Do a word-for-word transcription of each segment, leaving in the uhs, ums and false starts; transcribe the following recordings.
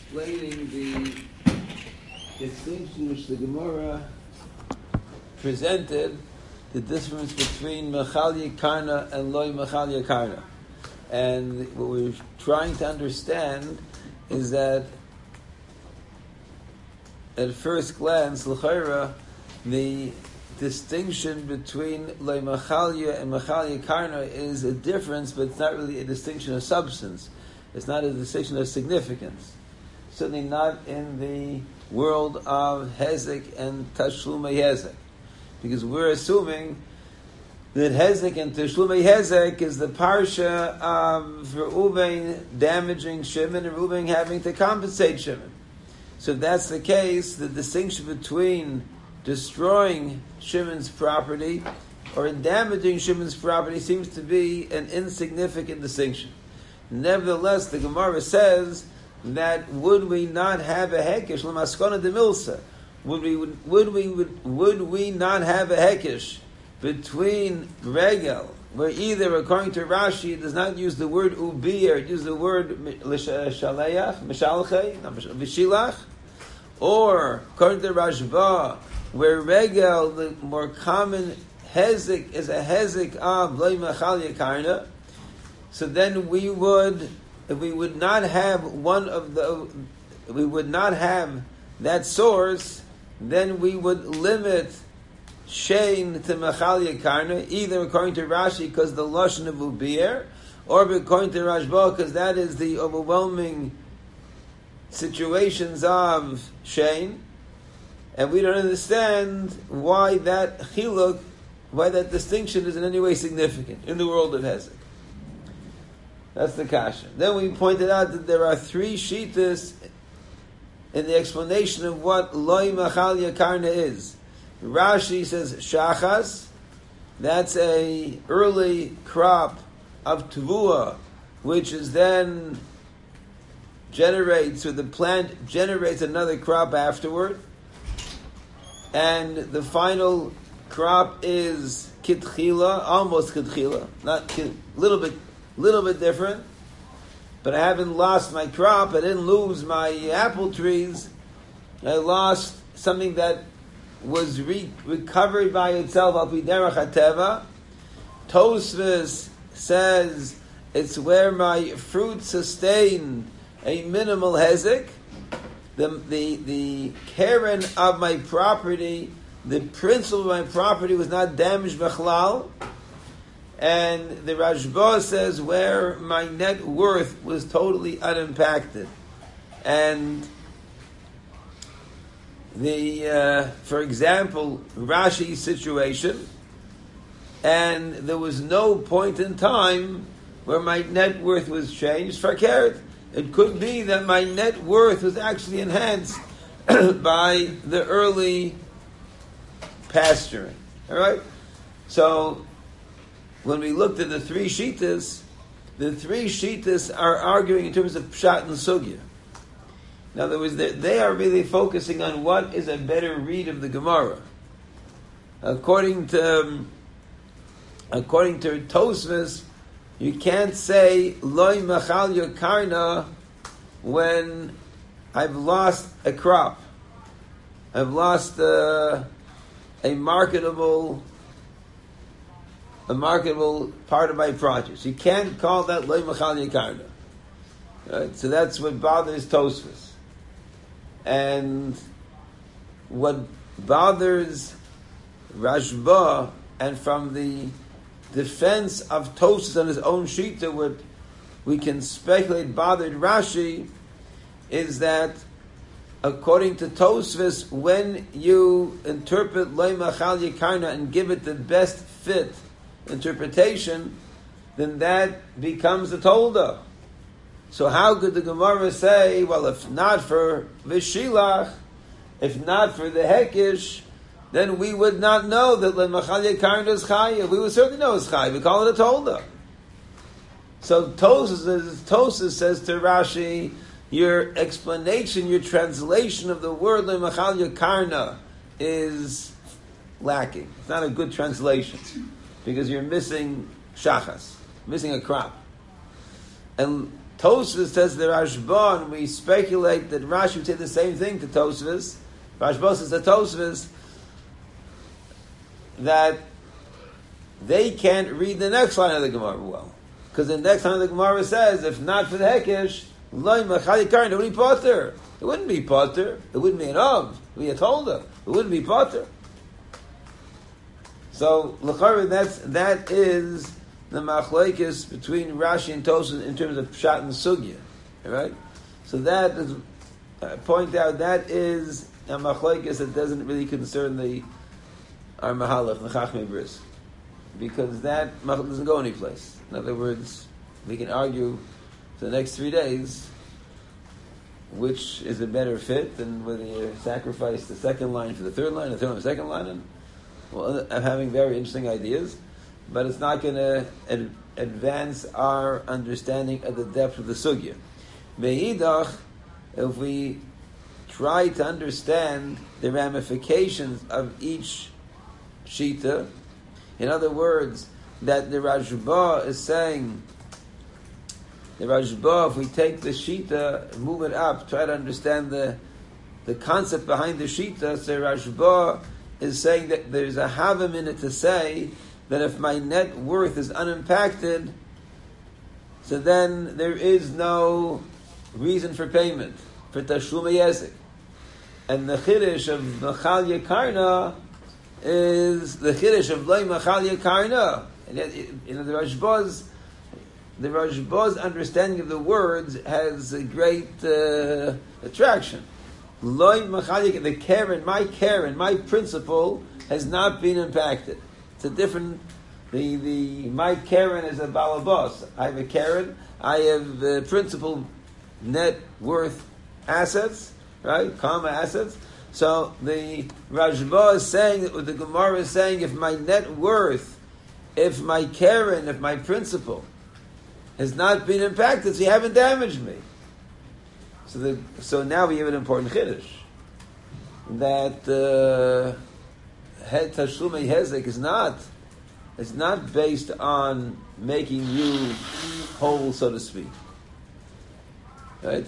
explaining the distinction which the Gemara presented, the difference between Mechal Yekarna and Loi Mechal Yekarna. And what we're trying to understand is that at first glance, l'chayra, the distinction between Loi Mechalya and Mechal Yekarna is a difference, but it's not really a distinction of substance. It's not a distinction of significance. Certainly not in the world of Hezek and Tashlumei Hezek. Because we're assuming that Hezek and Tashlumei Hezek is the parsha of Reuven damaging Shimon and Reuven having to compensate Shimon. So if that's the case, the distinction between destroying Shimon's property or in damaging Shimon's property seems to be an insignificant distinction. Nevertheless, the Gemara says that would we not have a hekesh l'maskona de milsa? Would we would, would we would, would we not have a hekesh between regel, where either according to Rashi it does not use the word ubi or it uses the word shaleach, mishalchei, vishilach, or according to Rashba, where regel, the more common hezek, is a hezek of Loi Mechal Yekarna. So then we would, if we would not have one of the, we would not have that source, then we would limit Shein to Mechal Yekarna, either according to Rashi because the Lashon of Ubir, or according to Rashba because that is the overwhelming situations of Shein, and we don't understand why that chiluk, why that distinction is in any way significant in the world of Hezek. That's the kasha. Then we pointed out that there are three shitas in the explanation of what Loi Mechal Yekarna is. Rashi says shachas, that's a early crop of tavua, which is then generates, or the plant generates another crop afterward, and the final crop is kitchila, almost kitchila, not a little bit. little bit different, but I haven't lost my crop, I didn't lose my apple trees, I lost something that was re- recovered by itself, al pi derech hateva. Tosfos says it's where my fruit sustained a minimal hezek, the, the, the keren of my property, the principle of my property was not damaged b'chlal. And the Rashba says where my net worth was totally unimpacted. And the, uh, for example, Rashi's situation, and there was no point in time where my net worth was changed for carrot. It could be that my net worth was actually enhanced by the early pasturing. All right? So, when we looked at the three shitas, the three shitas are arguing in terms of pshat and sugya. In other words, they are really focusing on what is a better read of the Gemara. According to um, according to Tosfos, you can't say Loi Mechal Yekarna when I've lost a crop, I've lost uh, a marketable. a marketable part of my produce. You can't call that Loi Mechal Yekarna. Right? So that's what bothers Tosfos. And what bothers Rashba, and from the defense of Tosfos on his own shita, what we can speculate bothered Rashi, is that according to Tosfos, when you interpret Loi Mechal Yekarna and give it the best fit interpretation, then that becomes a tolda. So how could the Gemara say, well, if not for Vishilach, if not for the Hekish, then we would not know that Loi Mechal Yekarna is Chaya. We would certainly know it's Chaya. We call it a tolda. So Tosfos, Tosfos says to Rashi, your explanation, your translation of the word Loi Mechal Yekarna is lacking. It's not a good translation. Because you're missing shachas, missing a crop. And Tosfos says the Rashba, and we speculate that Rashi would say the same thing to Tosfos. Rashba says to Tosfos that they can't read the next line of the Gemara well. Because the next line of the Gemara says, if not for the Hekesh, Loi Machali Karin, it would be Potter. It wouldn't be Potter. It wouldn't be an Av. It would be a Tolda. It wouldn't be Potter. So, L'chara, that's, that is the machlokes between Rashi and Tosfos in terms of Pshat and Sugya. Right? So that is, I point out, that is a machlokes that doesn't really concern the our Mahalach, the Chachmei Bris. Because that doesn't go anyplace. In other words, we can argue for the next three days which is a better fit, and whether you sacrifice the second line for the third line, the third line for the second line. And, well, I'm having very interesting ideas, but it's not going to ad- advance our understanding of the depth of the sugya. Me'idach, if we try to understand the ramifications of each shita, in other words, that the Rashba is saying, the Rashba, if we take the shita, move it up, try to understand the the concept behind the shita, so Rashba is saying that there's a havim in it to say that if my net worth is unimpacted, so then there is no reason for payment, for Tashlum Yezik. And the Chiddush of Machal Yekarna is the Chiddush of Loi Machal Yekarna. And yet, you know, the Rashba's the Rashba's understanding of the words has a great uh, attraction. Loi Machal Yekarna, the Karen, my Karen, my principle has not been impacted. It's a different. The the my Karen is a balabas. I have a Karen. I have uh, principal net worth assets, right? Karma assets. So the Rashba is saying that the Gemara is saying, if my net worth, if my Karen, if my principal has not been impacted, so you haven't damaged me. So the so now we have an important chiddush that Het Tashlumei Hezek is not it's not based on making you whole, so to speak. Right?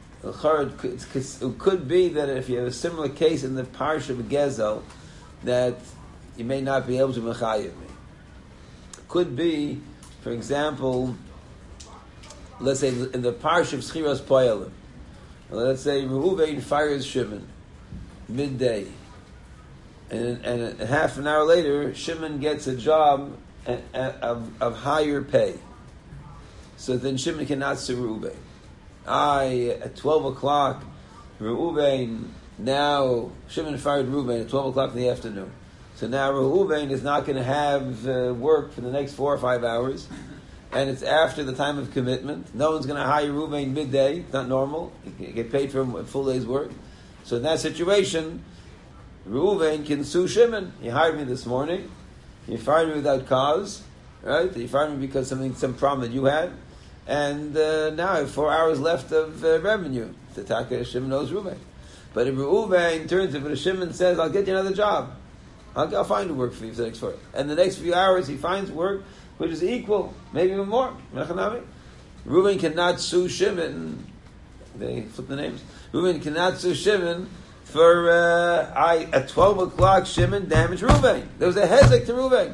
It could be that if you have a similar case in the Parsha of Gezel, that you may not be able to mechayev me. Could be, for example, let's say in the Parsha of Schiras Poyalim, let's say Reuven fires Shimon midday, and, and half an hour later, Shimon gets a job at, at, of, of higher pay. So then Shimon cannot sue Reuven. I, at twelve o'clock, Reuven, now, Shimon fired Reuven at twelve o'clock in the afternoon. So now Reuven is not going to have uh, work for the next four or five hours, and it's after the time of commitment. No one's going to hire Reuven midday. It's not normal. You get paid for a full day's work. So in that situation, Reuven can sue Shimon. You hired me this morning. You fired me without cause, right? You fired me because something, some problem that you had. And uh, now I have four hours left of uh, revenue. The Taka Shimon knows Reuven. But if Reuven turns to Shimon and says, I'll get you another job. I'll, I'll find work for you for the next four. And the next few hours he finds work which is equal, maybe even more. Reuven cannot sue Shimon. They flip the names. Reuven cannot sue Shimon for, uh, I, at twelve o'clock Shimon damaged Reuven. There was a hezek to Reuven.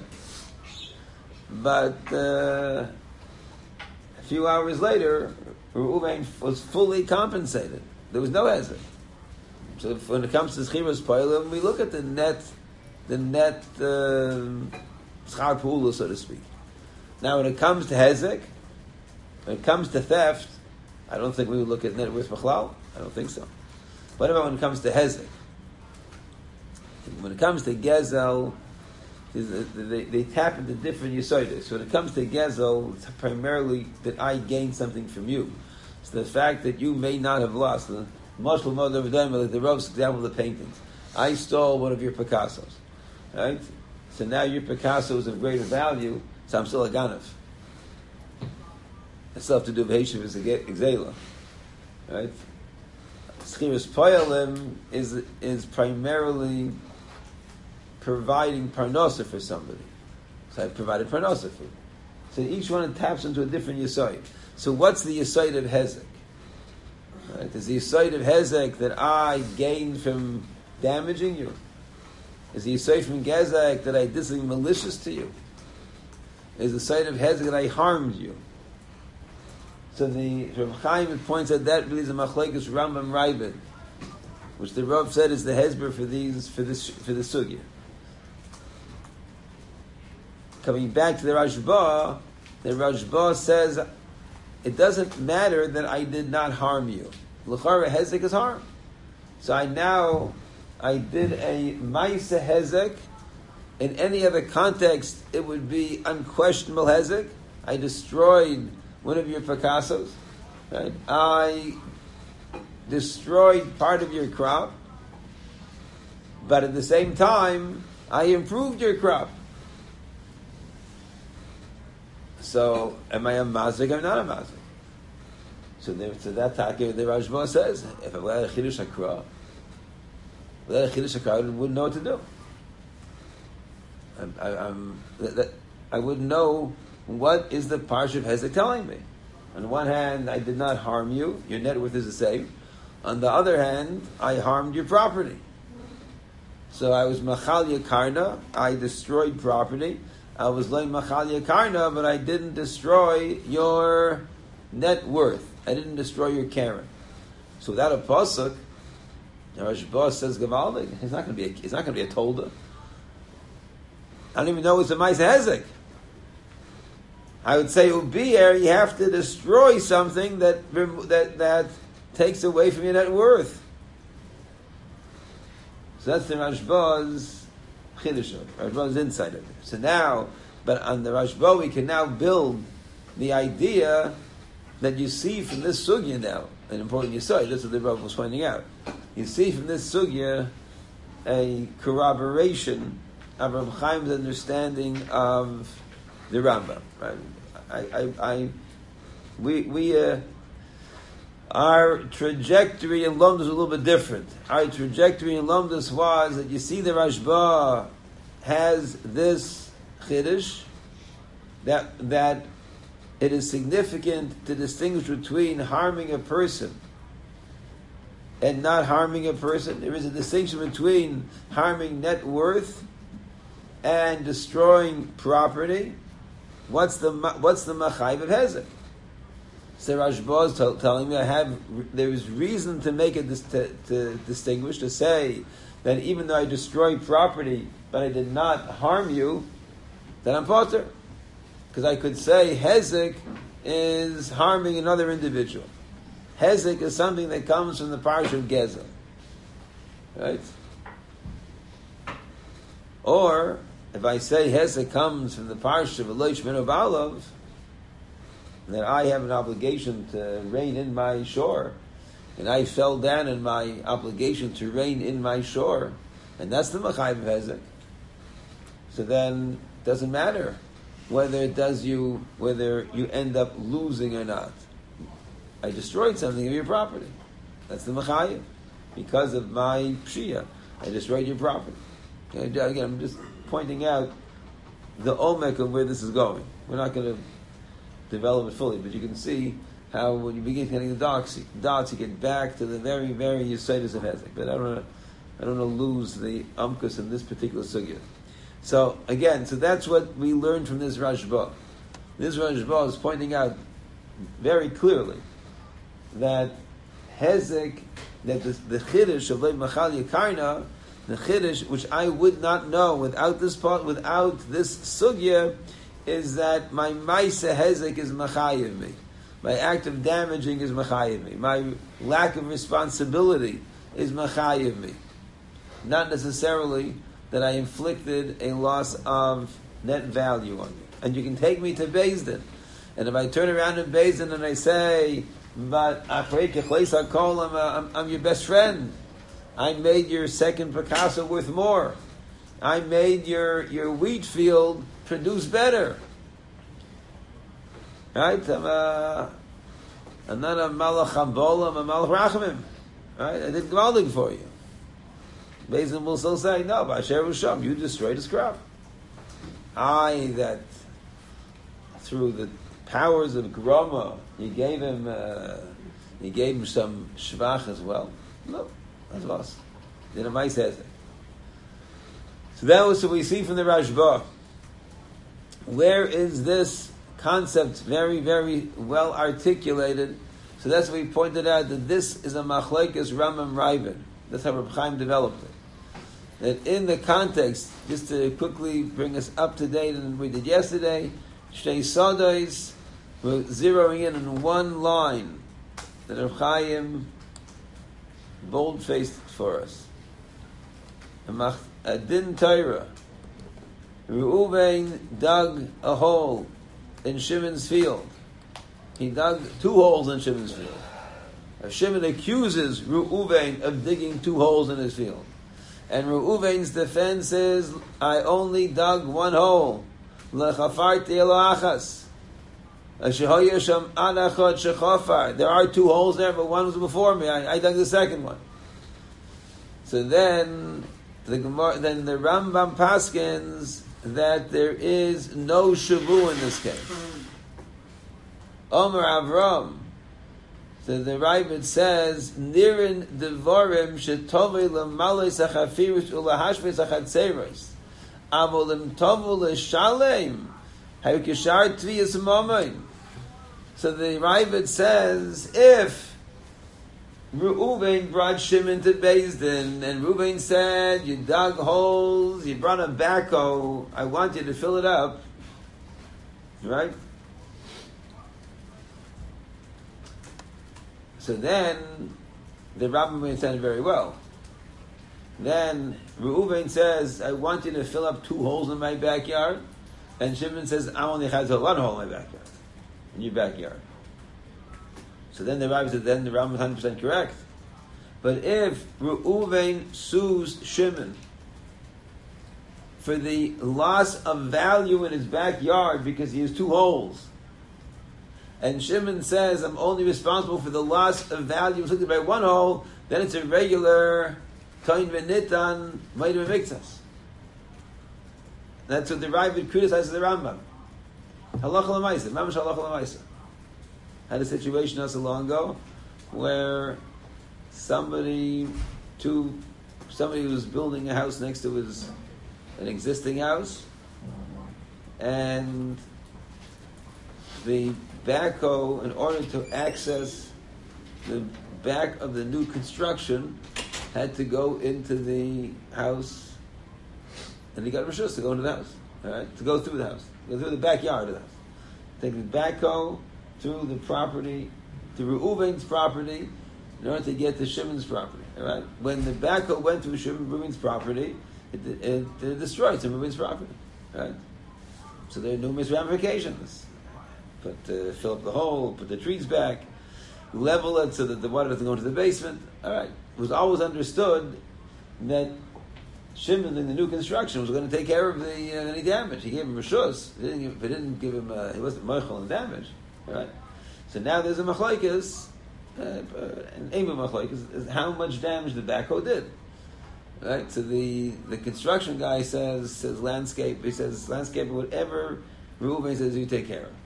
But, uh, a few hours later, Reuven was fully compensated. There was no hezek. So when it comes to Schiras Poyalim, we look at the net, the net schar pula, so to speak. Now, when it comes to hezek, when it comes to theft, I don't think we would look at net worth machlal. I don't think so. What about when it comes to hezek? When it comes to gezel, They, they tap into different yisoides. So when it comes to gezel, it's primarily that I gain something from you. So the fact that you may not have lost, the Mashal Mod of like the Rov's example of the paintings. I stole one of your Picassos, right? So now your Picasso is of greater value, so I'm still a ganav. I still have to do V'heshiv as a Gzela, right? Schiras Poyalim is is primarily providing parnosa for somebody. So I provided parnosa for you. So each one taps into a different Yesod. So what's the Yesod of Hezek? Right? Is the Yesod of Hezek that I gained from damaging you? Is the Yesod from Gezek that I did something malicious to you? Is the Yesod of Hezek that I harmed you? So the Rav Chaim points out that really is a machlekes Rambam Raibid, which the Rav said is the hezber for these for this for the sugya. Coming back to the Rashba, the Rashba says it doesn't matter that I did not harm you. L'chara hezek is harm. So I now I did a ma'isa hezek. In any other context, it would be unquestionable hezek. I destroyed one of your Picassos. Right? I destroyed part of your crop, but at the same time, I improved your crop. So, am I a mazik? I'm not a mazik. So, there, so that takir, the Rashba says, if I had a chidush hakra, without a chidush hakra, I wouldn't know what to do. I, I, I'm, that, that, I wouldn't know what is the Parsha of Hezek telling me. On one hand, I did not harm you, your net worth is the same. On the other hand, I harmed your property. So I was machal yakarna, I destroyed property. I was like machal yakarna, but I didn't destroy your net worth. I didn't destroy your karen. So without a pasuk, Rashba says Gavaldik, it's not going to be a, it's not going to be a tolda. I don't even know it's a ma'aseh hezek. I would say ubiyar, you have to destroy something that that that takes away from your net worth. So that's the Rashba's chiddush, Rashba's insight of it. So now, but on the Rashba we can now build the idea that you see from this sugya now, an important yesod. That's what the Rav was pointing out. You see from this sugya a corroboration of Rav Chaim's understanding of the Rambam. Right? I, I, I, we, we, uh, our trajectory in Lomdus was a little bit different. Our trajectory in Lomdus was that you see the Rashba has this chiddush that that it is significant to distinguish between harming a person and not harming a person. There is a distinction between harming net worth and destroying property. What's the what's the machayv of hezek? So Rashba is t- telling me I have there is reason to make it dis- to, to distinguish to say that even though I destroyed property, but I did not harm you, then I'm potter, because I could say hezek is harming another individual. Hezek is something that comes from the parsha of Gezel, right? Or if I say hezek comes from the parsha of Elosh Menu Ba'alav, that I have an obligation to rein in my shore, and I fell down in my obligation to rein in my shore, and that's the machayv of hezek. So then it doesn't matter whether it does you, whether you end up losing or not. I destroyed something of your property. That's the machayv. Because of my pshia, I destroyed your property. Again, I'm just pointing out the omek of where this is going. We're not going to develop it fully, but you can see how when you begin getting the dots, dots you get back to the very, very yesodus of hezek. But I don't want to, I don't want to lose the umkus in this particular sugya. So again, so that's what we learned from this Rashba. This Rashba is pointing out very clearly that hezek, that the, the chiddush of Lev Machal Yakarna, the chiddush which I would not know without this part, without this sugya, is that my ma'aseh hezek is machayev me. My act of damaging is machayev me. My lack of responsibility is machayev me. Not necessarily that I inflicted a loss of net value on you. And you can take me to Beis Din, and if I turn around in Beis Din and I say, "But I'm, I'm, I'm your best friend. I made your second Picasso worth more. I made your your wheat field produce better." Right? I'm, a, I'm not a malach hambola, I'm a malach rachamim. Right? I did gvaldig for you. Beis Din will still say, "No, B'asher Risham, you destroyed his crop. I that through the powers of Groma, you gave him, uh, you gave him some shvach as well. No, that's was. The Ramai says it. So that was what we see from the Rashba. Where is this concept very, very well articulated? So that's what we pointed out, that this is a machlekes Rambam Ravid. That's how Reb Chaim developed it. That in the context, just to quickly bring us up to date, and we did yesterday, Shnei Sodos, we're zeroing in on one line that Reb Chaim bold-faced for us. A din Torah. Reuven dug a hole in Shimon's field. He dug two holes in Shimon's field. Shimon accuses Reuven of digging two holes in his field. And Reuven's defense is, I only dug one hole. Lechafarti elo achas. There are two holes there, but one was before me. I, I dug the second one. So then the Gemara, then the Rambam paskins that there is no shavu in this case. Omer Avram. So the Ravid says, Nirin devorim shetovei l'malei sachafirus ulahashvei sachatzeros. Avolim tovu l'shalem hayukishar tviyas momoin. So the Ravid says, if Reuven brought Shimon to Beis Din, and Reuven said, you dug holes, you brought a backhoe, I want you to fill it up. Right? So then, the Rambam understands very well. Then, Reuven says, I want you to fill up two holes in my backyard. And Shimon says, I only have one hole in my backyard. In your backyard. So then the Rabbi said, then the Rambam is one hundred percent correct. But if Reuven sues Shimon for the loss of value in his backyard because he has two holes, and Shimon says, I'm only responsible for the loss of value inflicted by one hole, then it's a regular Toin V'Nitan Ma'id V'Miktzas. That's what the Ravid criticizes the Rambam. Halacha l'maisa, mamash halacha l'maisa. Had a situation not so long ago where somebody, two, somebody was building a house next to his an existing house, and the backhoe, in order to access the back of the new construction, had to go into the house, and he got rishus to go into the house, all right, to go through the house, go through the backyard of the house, take the backhoe through the property, to Reuven's property, in order to get to Shimon's property. All right. When the backhoe went through Shimon Reuven's property, it, it, it destroyed some Reuven's property. All right. So there are numerous ramifications. Put uh, fill up the hole, put the trees back, level it so that the water doesn't go into the basement. All right. It was always understood that Shimon in the new construction was going to take care of the uh, any damage. He gave him rishus. He didn't give, he didn't give him. Uh, he wasn't meichel in damage. Right. So now there's a machlokes, uh, an aim of machlokes is how much damage the backhoe did. Right. So the, the construction guy says says landscape. He says landscaper, whatever Reuven says, you take care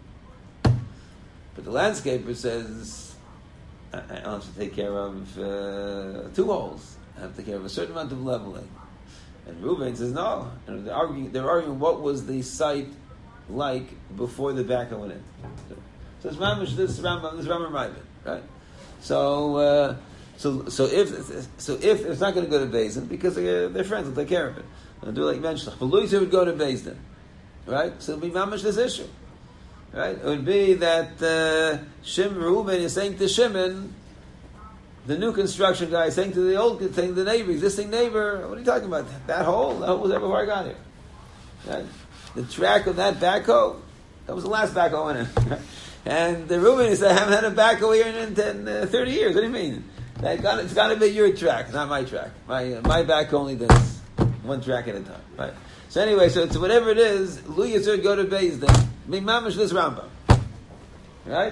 of. But the landscaper says, I, I don't have to take care of uh, two holes. I have to take care of a certain amount of leveling. And Reuven says no. And they're arguing. They're arguing what was the site like before the backhoe went in. So, so it's Rambam, this Rambam, this Rambam Ravid, right? So, uh, so, so if so, if it's not going to go to Beis Din because they're, they're friends, they'll take care of it. They'll do like you mentioned. But Luisa would go to Beis Din, right? So it'll be mamash this issue, right? It would be that uh, Shimon Reuven is saying to Shimon, the new construction guy is saying to the old, saying to the neighbor, existing neighbor, what are you talking about? That hole? That hole was there before I got here, right? The track of that backhoe, that was the last backhoe in it. And the Reuven said, I haven't had a backhoe here in ten, uh, thirty years. What do you mean? That got, it's got to be your track, not my track. My uh, my backhoe only does one track at a time. Right? So anyway, so it's whatever it is, Lu Yisur go to Beis Din. Me mamash this Rambam. Right?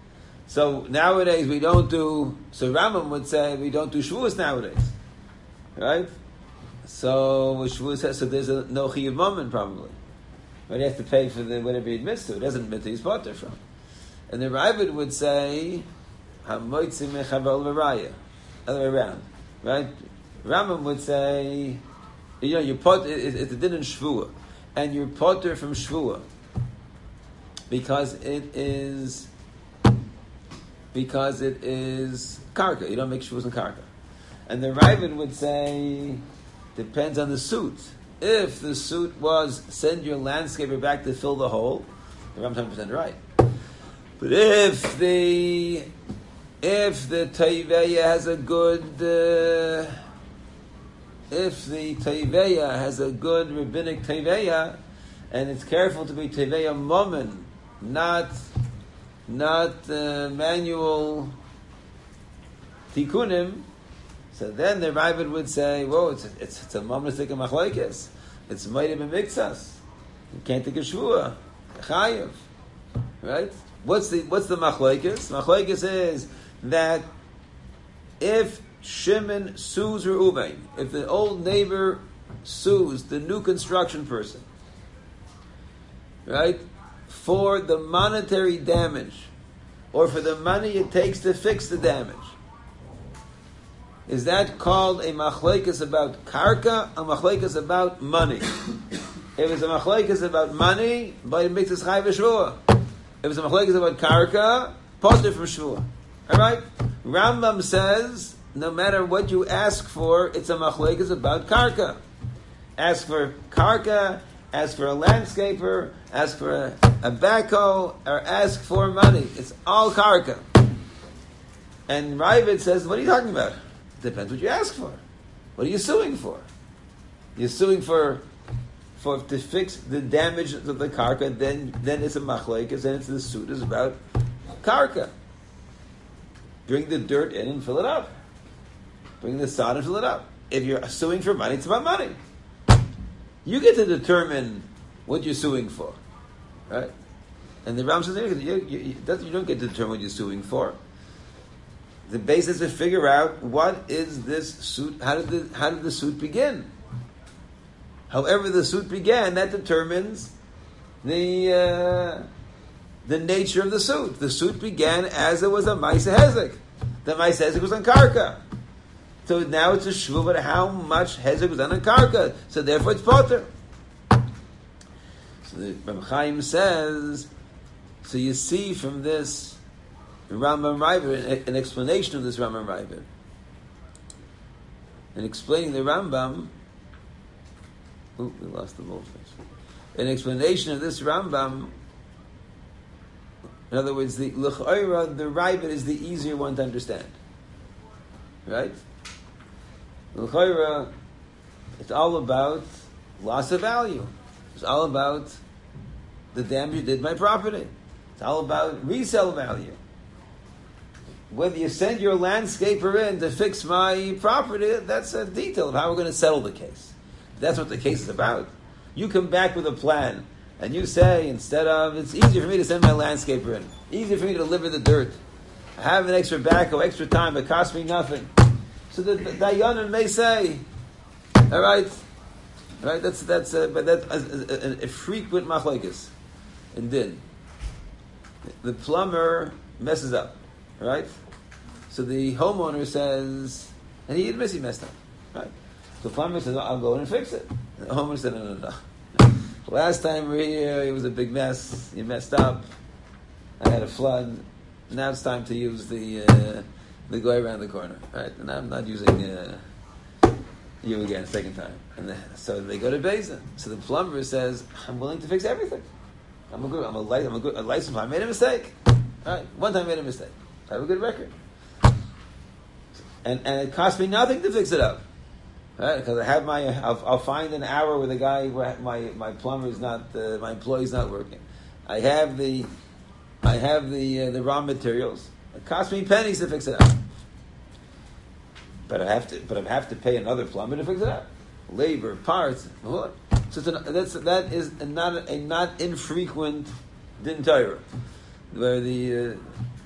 So nowadays we don't do, so Rambam would say we don't do Shavuos nowadays. Right? So Shavuos has, so there's a no Chiyuv Mammon probably. But he has to pay for the whatever he admits to. It doesn't admit to he's potter from. And the Ravid would say, "Hamoitzi mechavel v'raya," other way around, right? Rambam would say, you know, you're pot. It, it's a din in shvua, and you're potter from shvua because it is because it is karka. You don't make shvuas in karka. And the Ravid would say, depends on the suit. If the suit was send your landscaper back to fill the hole, the Rambam's one hundred percent right. But if the if the Taiveya has a good uh, if the Taiveya has a good rabbinic Taiveya, and it's careful to be Taiveya Momen, not not uh, manual Tikunim, so then the Ravid would say, whoa, it's a, it's, it's a Momenistic Machlokes. It's Meidim and Mixas. You can't take a Shvua. Chayev. Right? What's the what's the Machlokes? Machlokes is that if Shimon sues Reuven, if the old neighbor sues the new construction person, right, for the monetary damage, or for the money it takes to fix the damage, is that called a machlekes about karka, a machlekes about money? If it's a machlekes about money, by makes us chai v'shvua. If it's a machlekes about karka, positive from shvua. All right. Rambam says no matter what you ask for, it's a machlekes about karka. Ask for karka, ask for a landscaper, ask for a, a backhoe, or ask for money. It's all karka. And Ravid says, what are you talking about? Depends what you ask for. What are you suing for? You're suing for for to fix the damage of the karka. Then then it's a machlekes, and it's the suit is about karka. Bring the dirt in and fill it up. Bring the sod and fill it up. If you're suing for money, it's about money. You get to determine what you're suing for, right? And the Ram says you, you, you, you don't get to determine what you're suing for. The basis is to figure out what is this suit. How did the how did the suit begin? However, the suit began, that determines the uh, the nature of the suit. The suit began as it was a Maisa Hezek. The Maisa Hezek was on karka. So now it's a shvuah, but how much Hezek was on a karka? So therefore, it's potter. So the Reb Chaim says. So you see from this. Rambam Ravid, an explanation of this Rambam Ravid, and explaining the Rambam. Ooh, we lost the boldface. An explanation of this Rambam. In other words, the l'chayra, the Ravid is the easier one to understand. Right? L'chayra, it's all about loss of value. It's all about the damage you did to my property. It's all about resale value. Whether you send your landscaper in to fix my property, that's a detail of how we're going to settle the case. That's what the case is about. You come back with a plan, and you say, instead of, it's easier for me to send my landscaper in, easier for me to deliver the dirt, I have an extra backhoe, extra time, it costs me nothing. So the, the Dayanan may say, all right, all right, that's, that's a, but that's a, a, a frequent machlokes in din. The plumber messes up, right? So the homeowner says, and he admits he messed up, right? So the plumber says, I'll go in and fix it. And the homeowner said, no, no, no. Last time we were here, it was a big mess. You messed up. I had a flood. Now it's time to use the uh, the guy around the corner, right? And I'm not using uh, you again, second time. And the, so they go to Beis Din. So the plumber says, I'm willing to fix everything. I'm a good, I'm a, li- I'm a good, a licensed. I made a mistake. All right, one time I made a mistake. I have a good record. And and it cost me nothing to fix it up, right? Because I have my, I'll, I'll find an hour where the guy, where my my plumber is not, uh, my employee's not working. I have the, I have the uh, the raw materials. It cost me pennies to fix it up, but I have to, but I have to pay another plumber to fix it up, labor, parts. What? So it's an, that's that is a not a, a not infrequent din Torah, where the. Uh,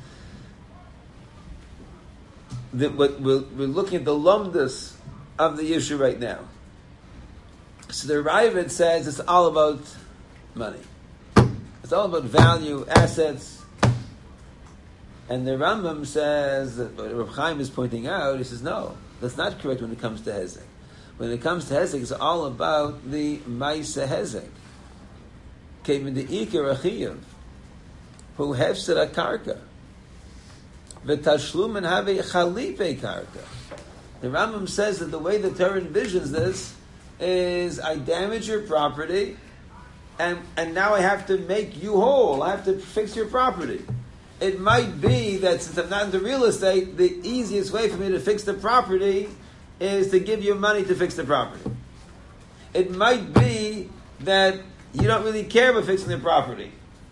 The, what we're, we're looking at the lumdus of the issue right now. So the Ravid says it's all about money. It's all about value, assets. And the Rambam says, what Reb Chaim is pointing out, he says, no, that's not correct when it comes to Hezek. When it comes to Hezek, it's all about the Maisa Hezek. Came in the Iker Achiyav, who hefsed a karka. V'tashlumen have a chalipe karka. The Rambam says that the way the Torah envisions this is I damage your property and, and now I have to make you whole. I have to fix your property. It might be that since I'm not into real estate, the easiest way for me to fix the property is to give you money to fix the property. It might be that you don't really care about fixing the property.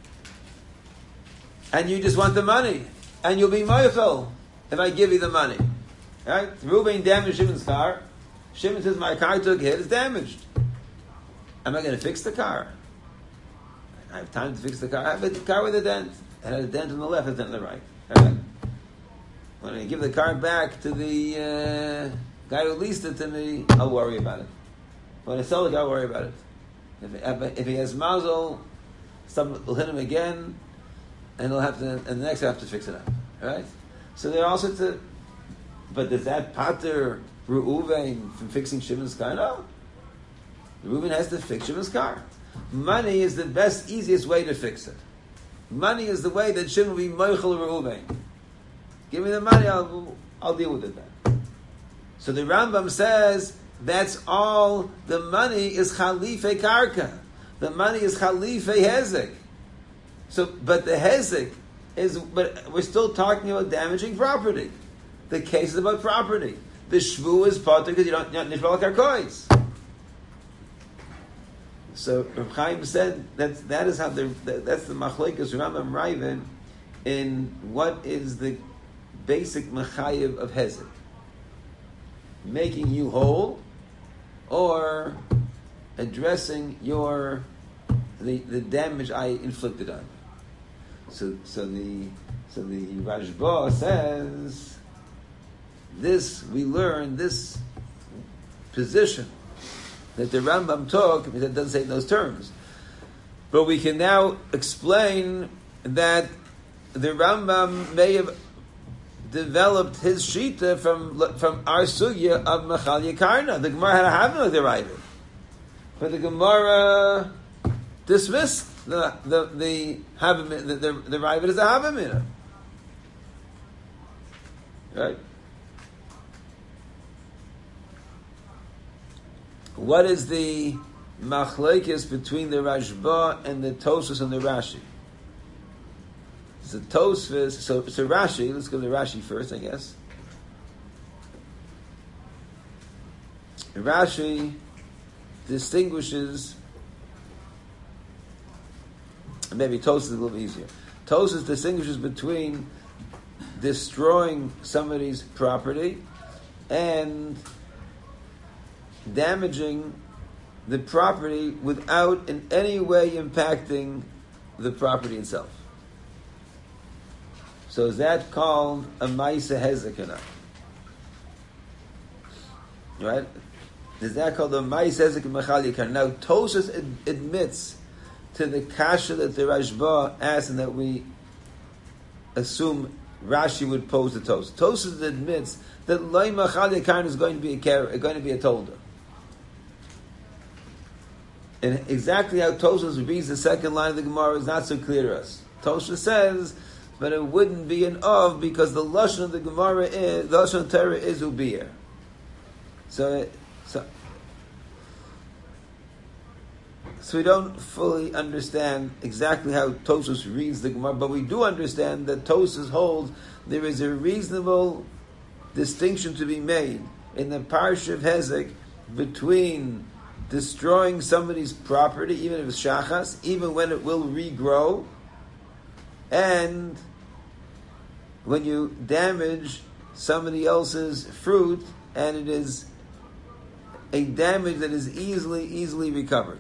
And you just want the money. And you'll be moichel if I give you the money. Right? Reuben damaged Shimon's car. Shimon says, my car took a hit, it's damaged. Am I going to fix the car? I have time to fix the car. I have a car with a dent. It had a dent on the left, a dent on the right. Right? When I give the car back to the uh, guy who leased it to me, I'll worry about it. When I sell it, I'll worry about it. If, if he has mazel, something will hit him again, and he'll have to, and the next he'll have to fix it up. Right? So there are all sorts of, but does that pater Reuven from fixing Shimon's car? No. Reuven has to fix Shimon's car. Money is the best, easiest way to fix it. Money is the way that Shimon will be moichel Reuven. Give me the money, I'll, I'll deal with it then. So the Rambam says that's all. The money is chalife karka. The money is chalife hezek. So, but the hezek is. But we're still talking about damaging property. The case is about property. The shvu is potter because you don't nishbal karkois. So Reb Chaim said that that is how the that, that's the machlokes Rambam Raven in what is the basic mechayev of hezek, making you whole, or addressing your the, the damage I inflicted on you. So so the so the Rashba says this we learn this position that the Rambam took, because it doesn't say in those terms. But we can now explain that the Rambam may have developed his shita from from our sugya of Machal Yakarna. The Gemara had a having like the Ravid. But the Gemara dismissed the the the Havamina, the, the, the Ravid as a Havamina. Right? What is the machlekes between the Rashba and the Tosfos and the Rashi? So Tosfos, so, so Rashi, let's go to Rashi first, I guess. Rashi distinguishes, maybe Tosfos is a little bit easier. Tosfos distinguishes between destroying somebody's property and damaging the property without in any way impacting the property itself. So is that called a Maisa Hezek or not? Right? Is that called a Maisa Hezek Machal Yikar? Now Tosfos ad- admits to the kasha that the Rashba asked and that we assume Rashi would pose to Tosfos. Tosfos admits that Loi Machal Yikar is going to be a ker- going to be a tolda. And exactly how Tosfos reads the second line of the Gemara is not so clear to us. Tosfos says, but it wouldn't be an of because the lashon of the Gemara is the lashon of Torah is ubir. So, so, so we don't fully understand exactly how Tosfos reads the Gemara, but we do understand that Tosfos holds there is a reasonable distinction to be made in the parsha of Hezek between destroying somebody's property, even if it's shachas, even when it will regrow, and when you damage somebody else's fruit, and it is a damage that is easily, easily recovered.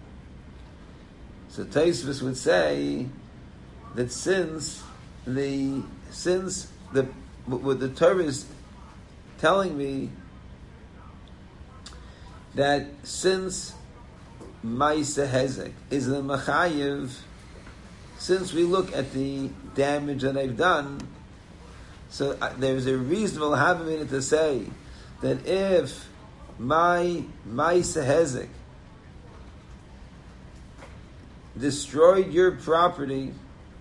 So Tosfos would say that since the since the what the Torah is telling me that since Maisa Hezek is the Machayev. Since we look at the damage that I've done, so uh, there's a reasonable havamina to say that if my Maisa Hezek destroyed your property,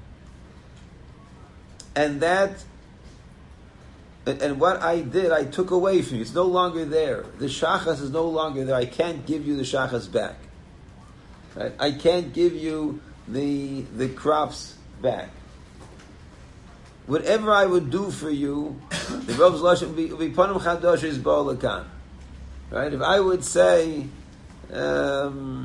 and that, and, and what I did, I took away from you. It's no longer there. The shachas is no longer there. I can't give you the shachas back. Right? I can't give you the the crops back. Whatever I would do for you, the Rebbe's lashon would be panim chadosh is ba'alakan. Right? If I would say, um,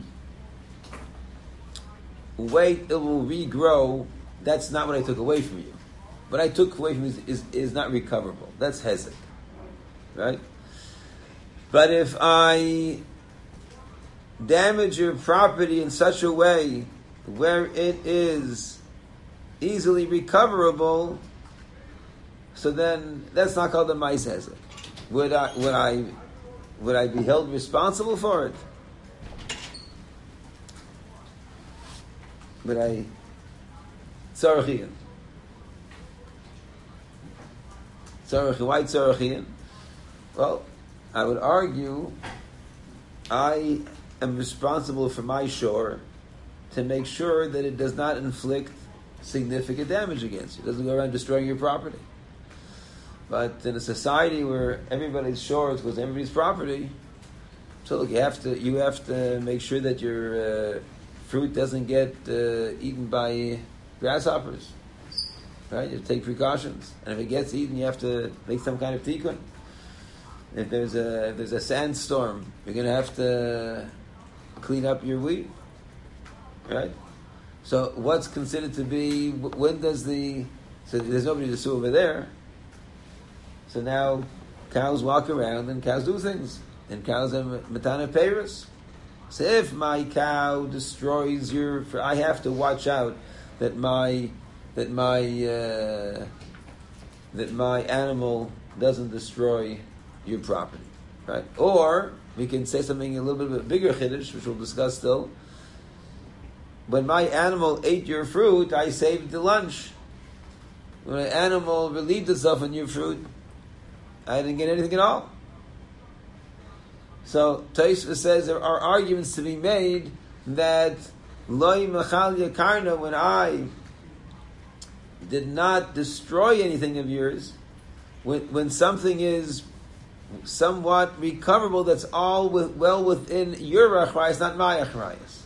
wait, it will regrow. That's not what I took away from you. What I took away from you is, is, is not recoverable. That's hezek, right? But if I damage your property in such a way where it is easily recoverable, so then that's not called a mais hezek. Would I would I would I be held responsible for it? Would I tzarachian? Tzarach, why tzarachian? Well, I would argue I am responsible for my shore to make sure that it does not inflict significant damage against you. It doesn't go around destroying your property. But in a society where everybody's shore is because everybody's property, so look, you have to you have to make sure that your uh, fruit doesn't get uh, eaten by grasshoppers. Right? You have to take precautions, and if it gets eaten, you have to make some kind of tikkun. If there's a if there's a sandstorm, you're going to have to clean up your wheat, right? So, what's considered to be when does the so there's nobody to sue over there. So now cows walk around and cows do things, and cows are matana peiros. So if my cow destroys your, I have to watch out that my that my uh, that my animal doesn't destroy your property, right? Or we can say something a little bit of a bigger chiddush, which we'll discuss still. When my animal ate your fruit, I saved the lunch. When an animal relieved itself on your fruit, I didn't get anything at all. So Tosfos says there are arguments to be made that loy machal yakarna, when I did not destroy anything of yours, when, when something is somewhat recoverable, that's all with, well within your achrayas, not my achrayas.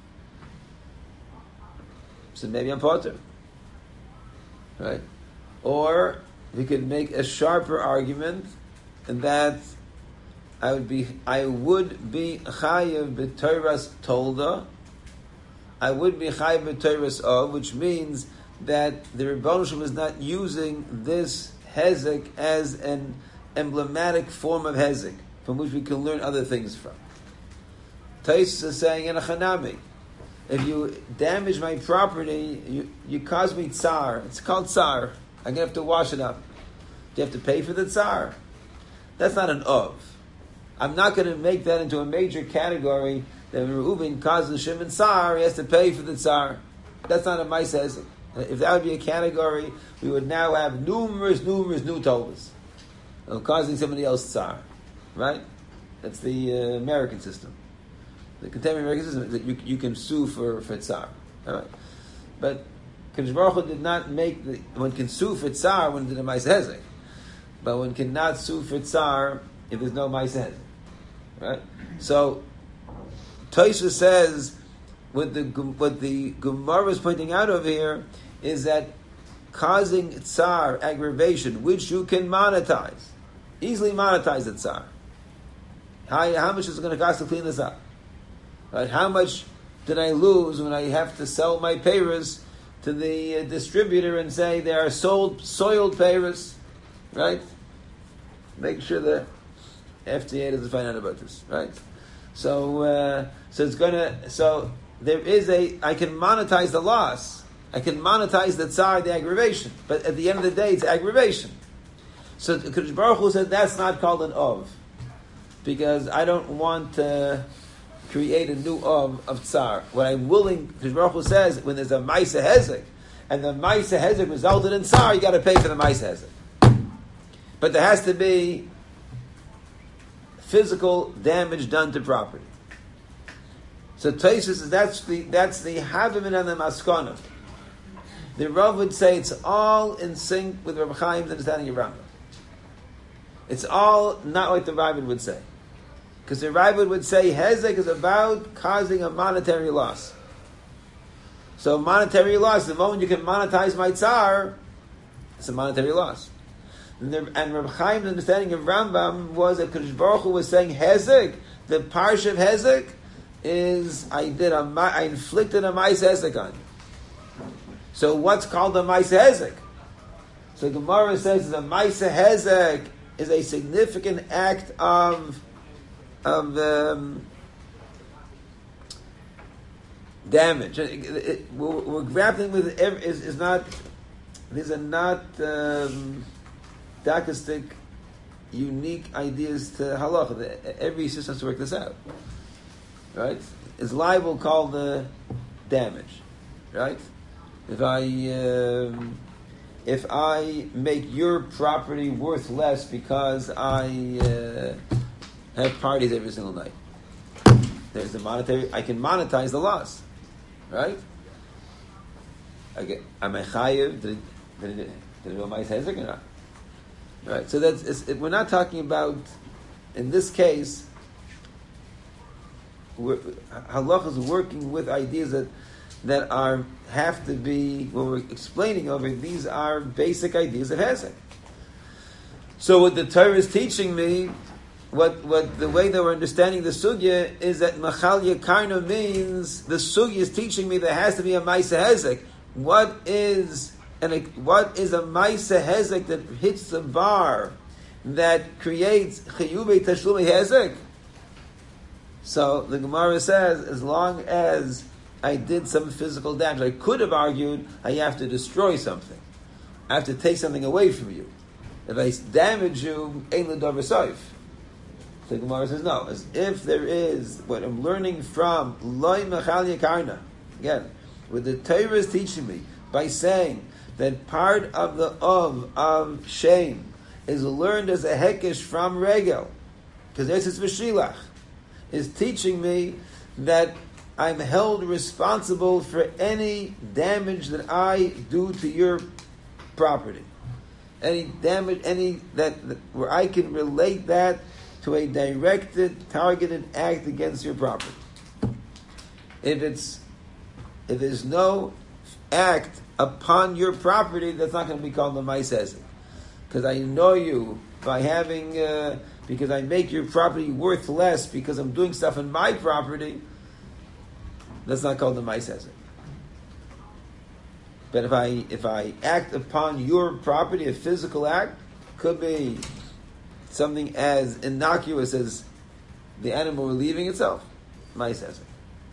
So maybe I'm potter, right? Or we could make a sharper argument, and that I would be I would be chayav b'toras tolda. I would be chayav b'toras of, which means that the Rebbeinu Shalom is not using this hezek as an emblematic form of hezek from which we can learn other things from. Tosfos is saying in a chanami, if you damage my property, you, you cause me tsar. It's called tsar. I'm going to have to wash it up. You have to pay for the tsar. That's not an of. I'm not going to make that into a major category that when Reuben causes Shimon tsar, he has to pay for the tsar. That's not a ma'aseh hezek. If that would be a category, we would now have numerous, numerous new toldas of causing somebody else tsar. Right? That's the uh, American system. The contemporary American system is that you, you can sue for, for tsar. All right? But Kadosh Baruch Hu did not make the, one can sue for tsar when there's a ma'aseh hezek, but one cannot sue for tsar if there's no ma'aseh hezek. Right? So Tosfos says what the what the Gemara is pointing out over here is that causing tsar, aggravation, which you can monetize, easily monetize the tsar. How, how much is it going to cost to clean this up? Right? How much did I lose when I have to sell my payers to the uh, distributor and say they are sold soiled payers? Right? Make sure the F D A doesn't find out about this. Right? So, uh, so it's going to. So there is a. I can monetize the loss. I can monetize the tsar, the aggravation. But at the end of the day, it's aggravation. So Kadosh Baruch Hu said that's not called an of, because I don't want uh, create a new of of tsar. What I'm willing, because Baruch Hu says, when there's a Maisa Hezek, and the Maisa Hezek resulted in tsar, you got to pay for the Maisa Hezek. But there has to be physical damage done to property. So Tosfos says that's the that's the Havamin and the Maskana. The Rav would say it's all in sync with Reb Chaim's understanding of Rambam. It's all not like the Ravid would say. Because the Ravid would say Hezek is about causing a monetary loss. So monetary loss, the moment you can monetize my tsar, it's a monetary loss. And, the, and Reb Chaim's understanding of Rambam was that Kadosh Baruch Hu was saying Hezek, the parsha of Hezek, is I did a I inflicted a Ma'aseh Hezek on you. So what's called a Ma'aseh Hezek? So Gemara says the Ma'aseh Hezek is a significant act of of um, damage. It, it, we're, we're grappling with every, is, is not these are not um, dachistic unique ideas to halacha. Every system has to work this out. Right? Is libel called the damage? Right? If I um, if I make your property worth less because I uh, have parties every single night, there's the monetary. I can monetize the loss, right? I get. Am I chayiv? Did did it did it go my hezek or not? Right. So that's it's, it, we're not talking about in this case. Halacha is working with ideas that that are have to be what we're explaining over. These are basic ideas of hezek. So what the Torah is teaching me, what what the way that we're understanding the sugya is that machal yakarna means the sugya is teaching me there has to be a ma'aseh hezek. What is and what is a ma'aseh hezek that hits the bar that creates chiyuvei tashlumei hezek? So the Gemara says, as long as I did some physical damage, I could have argued I have to destroy something. I have to take something away from you. If I damage you, ein l'davar soif. So the Gemara says, no. As if there is, what I'm learning from, loy mechal yakarna. Again, what the Torah is teaching me, by saying that part of the of, of shame is learned as a hekesh from regel, because this is v'shilach, is teaching me that I'm held responsible for any damage that I do to your property. Any damage, any that, that where I can relate that to a directed, targeted act against your property. If it's if there's no act upon your property, that's not going to be called the ma'aseh hezek, because I know you by having. Uh, because I make your property worth less because I'm doing stuff in my property, that's not called the ma'aseh hezek. But if I if I act upon your property, a physical act, could be something as innocuous as the animal relieving itself, ma'aseh hezek.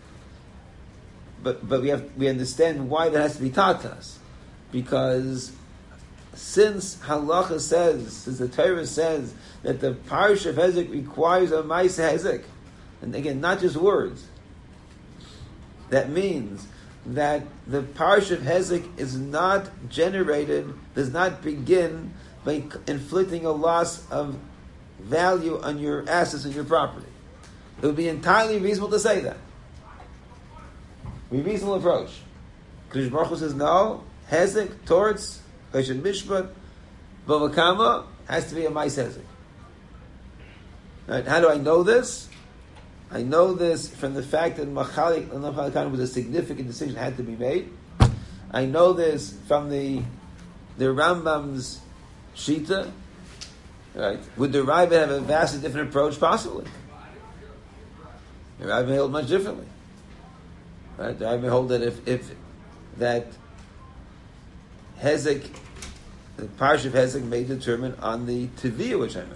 But but we have we understand why that has to be taught to us, because since halacha says, since the Torah says that the parsha of hezek requires a ma'aseh hezek, and again, not just words, that means that the parsha of hezek is not generated, does not begin by inflicting a loss of value on your assets and your property. It would be entirely reasonable to say that. It would be a reasonable approach. Kadosh Baruch Hu says, no, hezek, towards Chesed Mishpat, Bavakama, has to be a ma'aseh hezek. Right? How do I know this? I know this from the fact that Machalik and was a significant decision that had to be made. I know this from the the Rambam's Shita. Right? Would the Rambam have a vastly different approach? Possibly. The Rambam may hold much differently. Right? The Rambam may hold that if, if that Hezek, the parsha of Hezek may determine on the Teviyah which I make.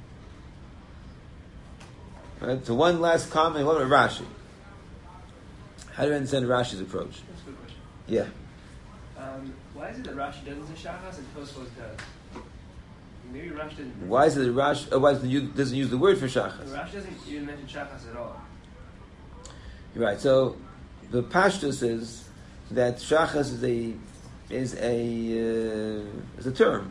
Right? So one last comment. What about Rashi? How do you understand Rashi's approach? That's a good question. Yeah. Um, why is it that Rashi doesn't say Shachas and Tosfos does? Maybe Rashi doesn't. Why is it that Rashi? Oh, why doesn't use, doesn't use the word for Shachas? Rashi doesn't even mention Shachas at all. Right. So the pashtus is that shachas is a is a uh, is a term,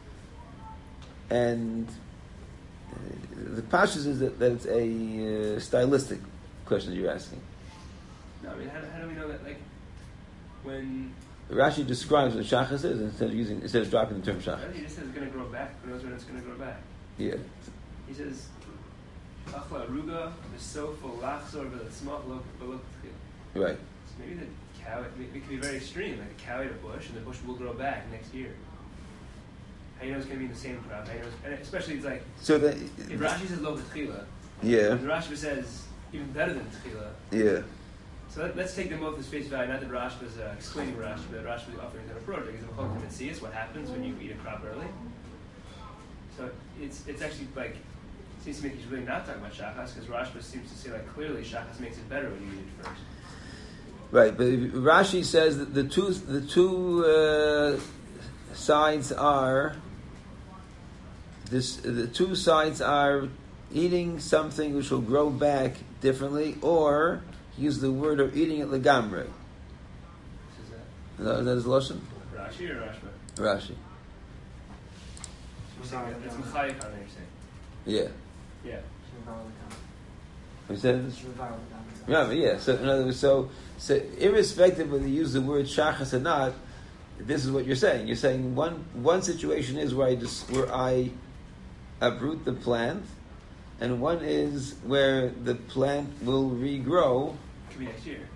and uh, the pashtus is that, that it's a uh, stylistic question that you're asking. No, I mean, how, how do we know that? Like when Rashi describes what shachas is instead of using instead of dropping the term shachas. he just says it's going to grow back. Who knows when it's going to grow back? Yeah. He says, "Achla aruga v'sofo lachzor v'letzmach lo v'lo t'chil." Right. So maybe the cow, it, it could be very extreme. Like a cow ate a bush, and the bush will grow back next year. How you know it's going to be in the same crop? How you know it's, and especially it's like So that if Rashi says lo v'tchila, yeah and Rashi says even better than t'chila. yeah So let, let's take them both as face value. Not that Rashi was uh, explaining Rashi, but Rashi was offering an approach. Because the Chol and see is what happens when you eat a crop early. So it's it's actually like it seems to me he's really not talking about shachas because Rashi seems to say like clearly shachas makes it better when you eat it first. right. But Rashi says that the two the two uh, sides are this. The two sides are eating something which will grow back differently, or use the word of eating it legamre. Is Is that his lashon? that Rashi or Rashba? Rashi. It's Mechayek on there, you're saying? Yeah. Yeah. We said this? Yeah, but yeah. So in other words, so so irrespective whether you use the word shachas or not, this is what you're saying. You're saying one one situation is where I just where I uproot the plant, and one is where the plant will regrow. Could be next year.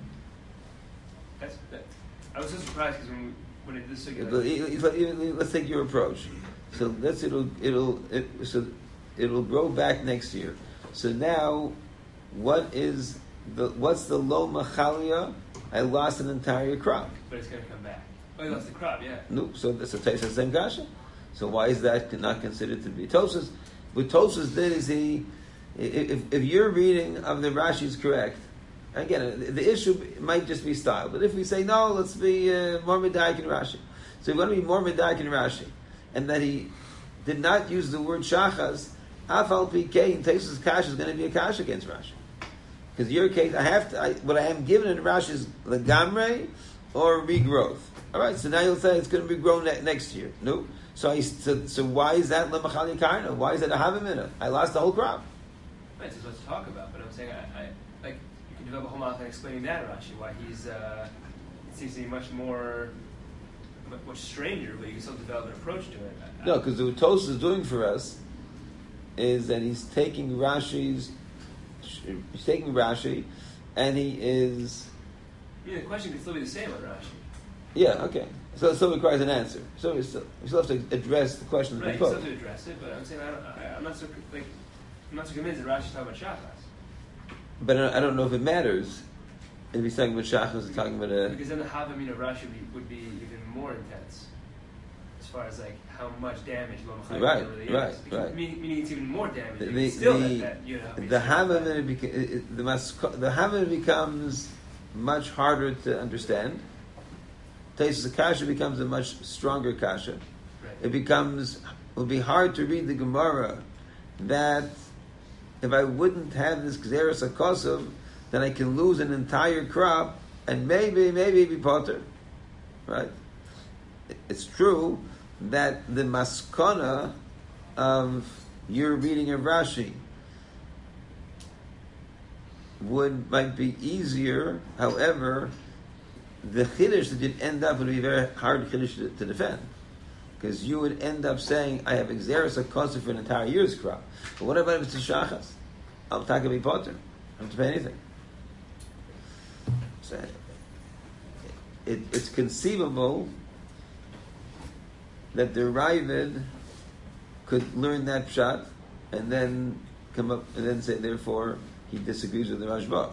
That's that. I was so surprised because when we, when it this took But let's take your approach. So let's it'll it'll it, so it'll grow back next year. So now, what is the what's the lo machalia? I lost an entire crop. But it's going to come back. Oh, you lost the crop, yeah. No, so that's a taste of the same kasha. So why is that not considered to be Tosas? What Tosas did is he, if if your reading of the Rashi is correct, again the issue might just be style. But if we say no, let's be uh, more medayik in Rashi. So we want to be more medayik in Rashi, and that he did not use the word shachas. Afal pk and Tosas kasha is going to be a kasha against Rashi. Because your case, I have to. I, what I am given in Rashi is legamre or regrowth. All right, so now you'll say it's going to be grown ne- next year. No, so, I, so so why is that lemachali karna? Why is that a havamina? I lost the whole crop. Right, this is what to talk about. But I'm saying, I, I like you can develop a whole lot of explaining that Rashi why he's. Uh, it seems to be much more, much stranger, but you can still develop an approach to it. I, No, because what Tosfos is doing for us is that he's taking Rashi's. He's taking Rashi, and he is. Yeah, the question could still be the same on Rashi. Yeah, okay. So it still requires an answer. So we still, we still have to address the question Right, that you we still posed. have to address it, but I'm saying I don't, I, I'm not so like I'm not so convinced that Rashi's talking about shachas. But I don't, I don't know if it matters if he's talking about shachas or talking about a. Because then the havamina of Rashi would be, would be even more intense, as far as like how much damage Lo Machayim Right, really right, is. Because, right. Meaning, meaning it's even more damage. The, You the, can still the, that, that, you know, the Havamina beca- the mas- the Havamina becomes much harder to understand. Taisus Kasha becomes a much stronger Kasha. Right. It becomes, it will be hard to read the Gemara that if I wouldn't have this Gzeres HaKosov, then I can lose an entire crop and maybe, maybe be potter. Right? It's true that the maskana of your reading of Rashi would might be easier. However, the chiddush that you'd end up would be very hard chiddush to, to defend, because you would end up saying, "I have exeris HaKosov for an entire year's crop." But what about if it's a shachas? I'm talking about potter. I don't have to pay anything. So it, it's conceivable that the Ravid could learn that pshat and then come up and then say, therefore, he disagrees with the Rashba.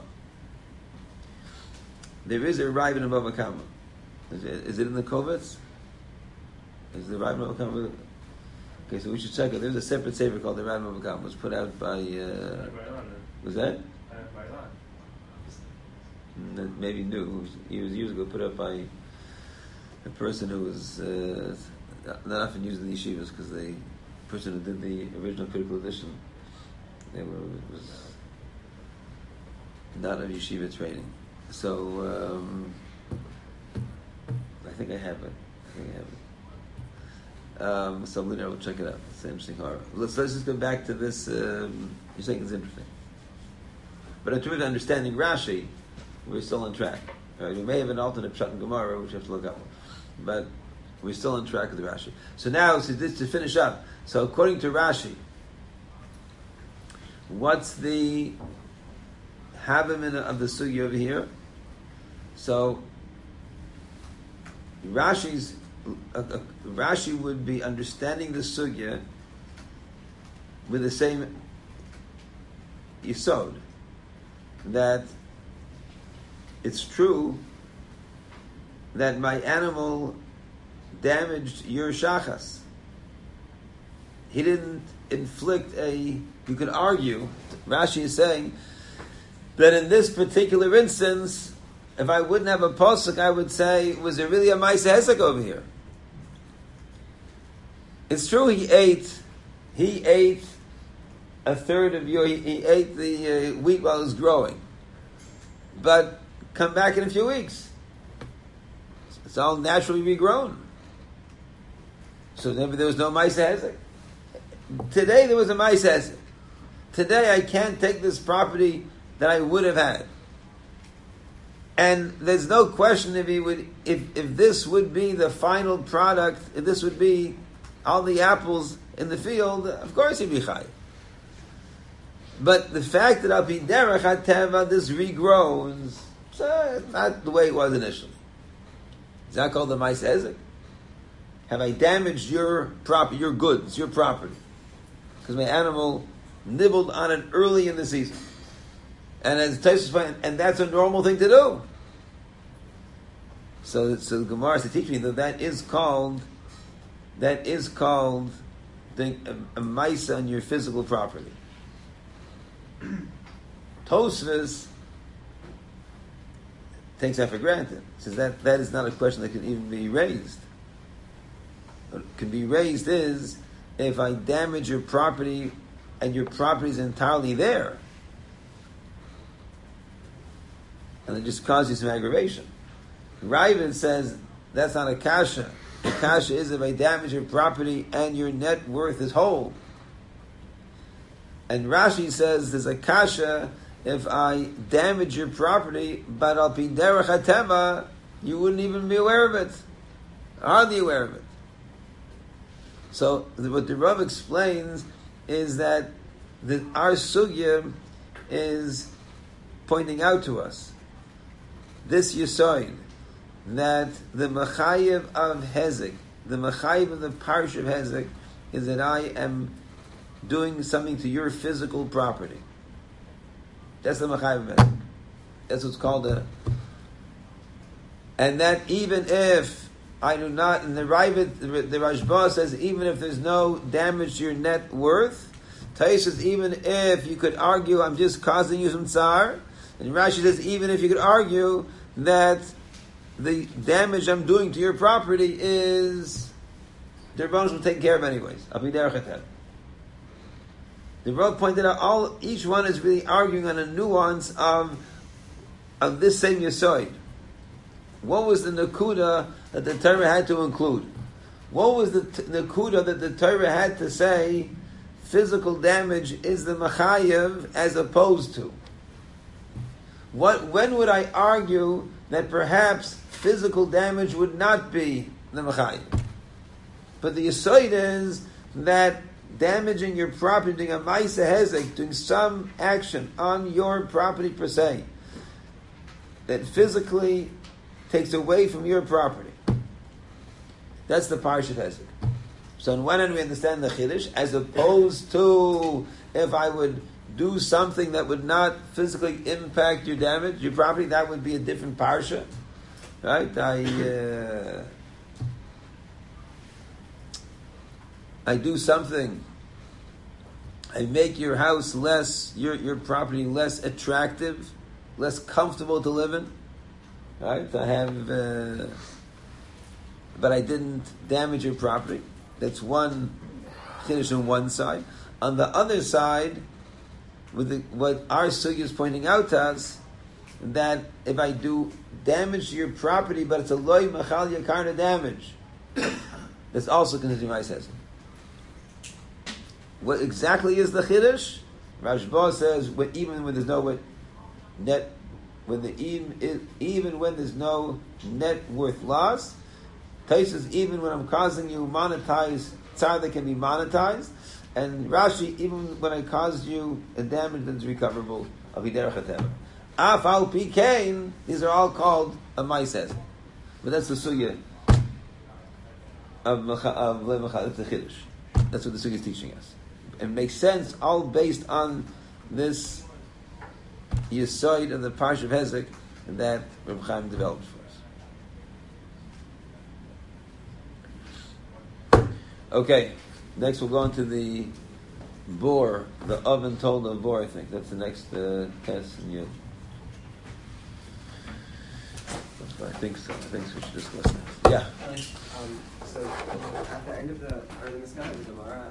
There is a Ravid in Bava Kama. Is it, is it in the Kovets? Is the Ravid in Bava Kama? Okay, so we should check it. There's a separate sefer called the Ravid in Bava Kama. It was put out by... Uh, was that? Mm, maybe new. It was, years, years ago, put up by a person who was uh, not often used in the yeshivas, because the person who did the original critical edition, they were it was not of yeshiva training. So um, I think I have it. I think I have it. Um, so later we'll check it out. It's an interesting horror. Let's let's just go back to this. Um, you're saying it's interesting, but in terms of understanding Rashi, we're still on track. Right? We may have an alternate pshat in Gemara, which we have to look up, but we're still on track with the Rashi. So now, so this to finish up. So according to Rashi, what's the Havamina of the sugya over here? So Rashi's uh, uh, Rashi would be understanding the sugya with the same yisod, that it's true that my animal damaged your shachas. He didn't inflict a, you could argue, Rashi is saying, that in this particular instance, if I wouldn't have a posuk, I would say, was there really a Ma'aseh Hezek over here? It's true he ate, he ate a third of your, he, he ate the uh, wheat while it was growing. But come back in a few weeks. It's all naturally regrown. So maybe there was no Ma'aseh Hezek. Today there was a Ma'aseh Hezek. Today I can't take this property that I would have had. And there's no question if he would, if, if this would be the final product, if this would be all the apples in the field, of course he'd be chai. But the fact that I'll be derech hateva, this regrows, so it's not the way it was initially. Is that called the Ma'aseh Hezek? Have I damaged your property, your goods, your property? Because my animal nibbled on it early in the season. And as Tosfos, and that's a normal thing to do. So, so the Gemara is to teach me that that is called, that is called the, a, a Ma'aseh on your physical property. Tosfos takes that for granted. Says that that is not a question that can even be raised. What can be raised is if I damage your property and your property is entirely there, and it just causes you some aggravation. Ravid says that's not a kasha. The kasha is if I damage your property and your net worth is whole. And Rashi says there's a kasha if I damage your property, but al pi derech hateva, you wouldn't even be aware of it, hardly aware of it. So what the Rav explains is that the, our sugya is pointing out to us this yisoid, that the mechayev of Hezek, the mechayev of the parish of Hezek, is that I am doing something to your physical property. That's the mechayev of Hezek. That's what's called a... And that even if I do not, and the Ravid, the, the Rashba says, even if there's no damage to your net worth, Taish says, even if you could argue, I'm just causing you some tsar, and Rashi says, even if you could argue that the damage I'm doing to your property is, the Rebbeinu will take care of anyways. The Rav pointed out, all each one is really arguing on a nuance of of this same Yesod. What was the Nakuda that the Torah had to include? What was the t- Nakuda that the Torah had to say physical damage is the Machayev as opposed to? What? When would I argue that perhaps physical damage would not be the Machayev? But the Yesod is that damaging your property, doing a Ma'aseh Hezek, doing some action on your property per se, that physically takes away from your property. That's the Parshat Hezek. So on one hand we understand the Chiddush, as opposed to if I would do something that would not physically impact your damage, your property, that would be a different Parsha. Right? I uh, I do something, I make your house less, your your property less attractive, less comfortable to live in. Right? I have, uh, but I didn't damage your property. That's one Chiddush on one side. On the other side, with the, what our sugya is pointing out to us, that if I do damage to your property, but it's a loy machal yakarna damage, that's also considered ma'aser. What exactly is the chiddush? Rashba says, when, even when there's no net, when the even, even when there's no net worth loss, Taisus, even when I'm causing you monetize tzar that can be monetized, and Rashi, even when I caused you a damage that's recoverable of hiderech hateva. Af al pikein, these are all called a ma'aser, but that's the sugya of of lemachal. That's the chiddush. That's what the sugya is teaching us. It makes sense, all based on this Yesod of the Parsha of Hezek that Reb Chaim developed for us. Okay, next we'll go into the bor, the oven told of bor. I think that's the next uh, test in you. I think so. I think so. We should discuss that. Yeah. Um, so at the end of the, or the Mishnah of the Gemara.